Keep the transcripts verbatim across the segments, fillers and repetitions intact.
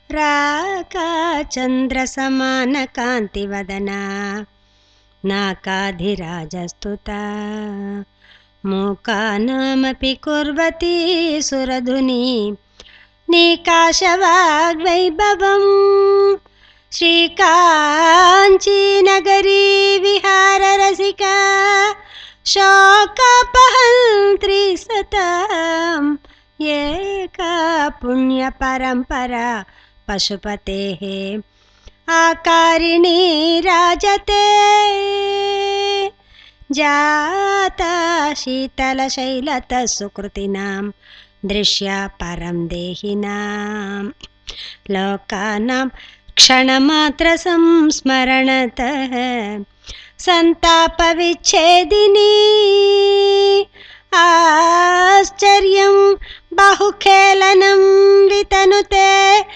राकाचन्द्रसमानकान्तिवदना नाकाधिराजस्तुता मूकानामपि कुर्वती सुरधुनी निकाशवाग्वैभवम् श्रीकाञ्चीनगरी विहाररसिका शोकपहन्त्री सताम् एका पुण्यपरम्परा पशुपतेः आकारिणी राजते जाता शीतलशैलतः सुकृतिनां दृश्या परं देहिनां लोकानां क्षणमात्रसंस्मरणतः संतापविच्छेदिनी आश्चर्यं बाहुखेलनं वितनुते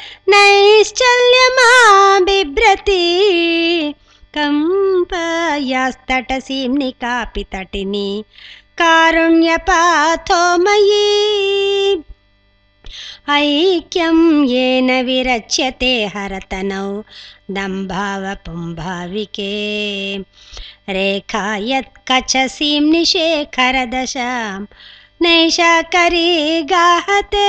नैश्चल्यमाबिभ्रति कम्पयास्तटसीं निकापि तटिनी कारुण्यपाथोमयी ऐक्यं येन विरच्यते हरतनौ दम्भावपुम्भाविके रेखा यत्कचसीं निशेखरदशां नैशाकरी गाहते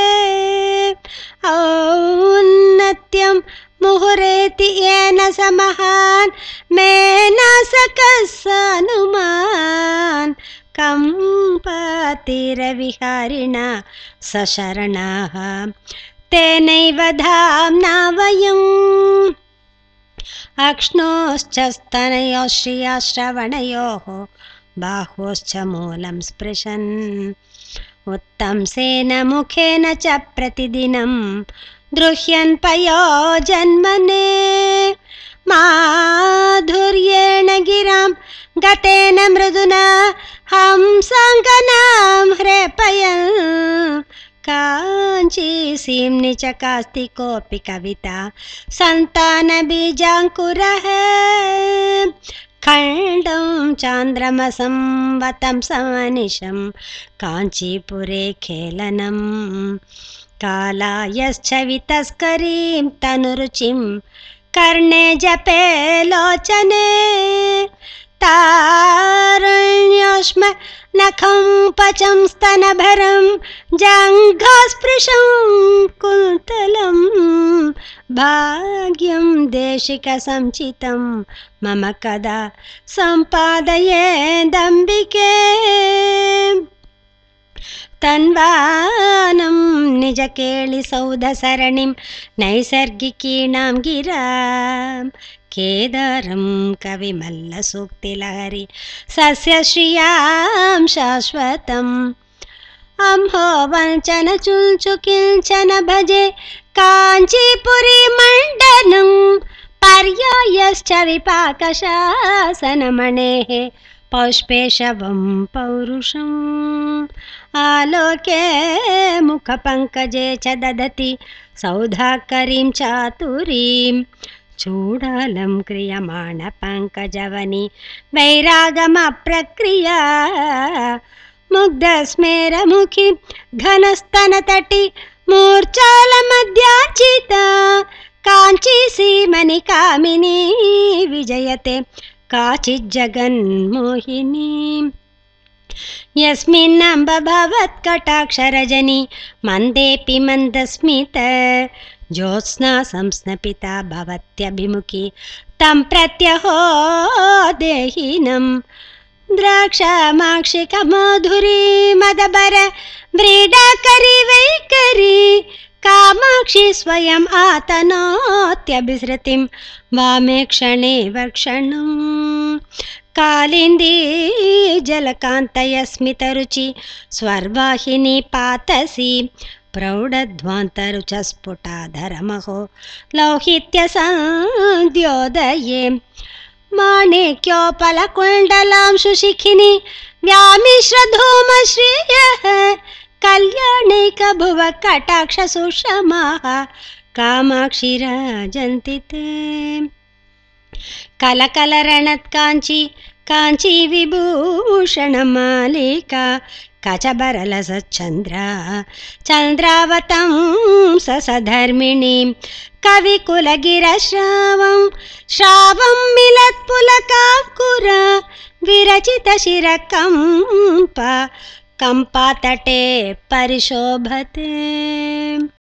औन्नत्यं मुहुरेति येन स महान् मेनासकः सानुमान् कम्पतिरविहारिणा सशरणाः तेनैव धाम्ना वयम् अक्ष्णोश्च स्तनयोः श्रियाश्रवणयोः बाह्वोश्च मूलं स्पृशन् उत्तंसेन मुखेन च प्रतिदिनं गृह्यन् पयोजन्मने माधुर्येण गिरां गतेन मृदुना हंसाङ्गनां ह्रेपयन् काञ्चीसीम्नि च कास्ति कोऽपि कविता सन्तानबीजाङ्कुरः खण्डं चान्द्रमसं वतं समनिशं काञ्चीपुरे खेलनं कालायश्च वितस्करीं तनुरुचिं कर्णे जपे लोचने तारुण्योष्म नखं पचं स्तनभरं जङ्घास्पृशं कुन्तलं भाग्यं देशिकसञ्चितं मम कदा सम्पादयेदम्बिके तन्वानं निजकेलिसौधसरणिं नैसर्गिकीणां गिरां केदारं कविमल्लसूक्तिलहरि सस्यश्रियां शाश्वतम् अम्हो वञ्चन चुञ्चु किञ्चन भजे काञ्चीपुरी मण्डनं पर्यायश्च विपाकशासनमणेः पौष्पेशवं पौरुषम् आलोके मुखपङ्कजे च ददति सौधाकरीं चातुरीं चूडालं क्रियमाणपङ्कजवनि वैरागमप्रक्रिया मुग्धस्मेरमुखि घनस्तनतटि मूर्च्छालमध्यार्चिता काञ्चीसीमनि कामिनी विजयते काचिज्जगन्मोहिनी यस्मिन्नम्ब भवत्कटाक्षरजनी मन्देऽपि मन्दस्मित ज्योत्स्ना संस्नपिता भवत्यभिमुखी तं प्रत्यहो देहिनं द्राक्षामाक्षिकमाधुरी मदबर व्रीडाकरी वैकरी कामाक्षी स्वयम् आतनोत्यभिसृतिं वामे क्षणे वर्क्षणम् कालिन्दी जलकान्तयस्मितरुचि स्वर्वाहिनी पातसी प्रौढध्वान्तरुचस्फुटाधरमहो लौहित्यसन्द्योदये माणिक्योपलकुण्डलांशुशिखिनि व्यामिश्रधूमश्रियः कल्याणैकभुव कटाक्षसुषमाः कामाक्षी राजन्ति ते कलकलरणत्काञ्ची काञ्ची विभूषणमालिका कचबरलसच्चन्द्र चन्द्रावतं सधर्मिणीं कविकुलगिरश्रावं श्रावं मिलत्पुलकाकुर विरचितशिरकम्प कम्पातटे परिशोभते।